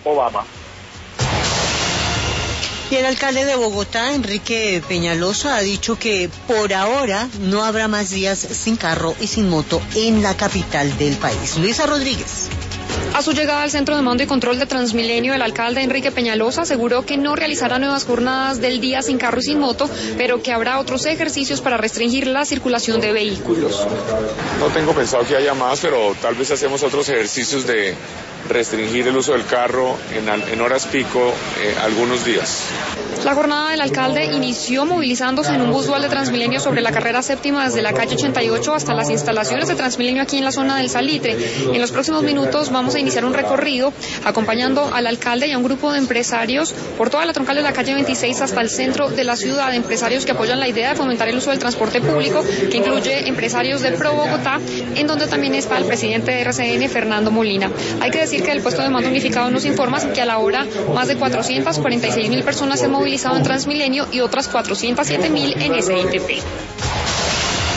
Obama. Y el alcalde de Bogotá, Enrique Peñalosa, ha dicho que por ahora no habrá más días sin carro y sin moto en la capital del país. Luisa Rodríguez. A su llegada al Centro de Mando y Control de Transmilenio, el alcalde Enrique Peñalosa aseguró que no realizará nuevas jornadas del día sin carro y sin moto, pero que habrá otros ejercicios para restringir la circulación de vehículos. No tengo pensado que haya más, pero tal vez hacemos otros ejercicios de restringir el uso del carro en horas pico algunos días. La jornada del alcalde inició movilizándose en un bus dual de Transmilenio sobre la carrera séptima desde la calle 88 hasta las instalaciones de Transmilenio aquí en la zona del Salitre. En los próximos minutos vamos a iniciar un recorrido acompañando al alcalde y a un grupo de empresarios por toda la troncal de la calle 26 hasta el centro de la ciudad, empresarios que apoyan la idea de fomentar el uso del transporte público, que incluye empresarios de Pro Bogotá, en donde también está el presidente de RCN, Fernando Molina. Hay que decir que el puesto de mando unificado nos informa que a la hora más de 446.000 personas se han movilizado en Transmilenio y otras 407.000 en SITP.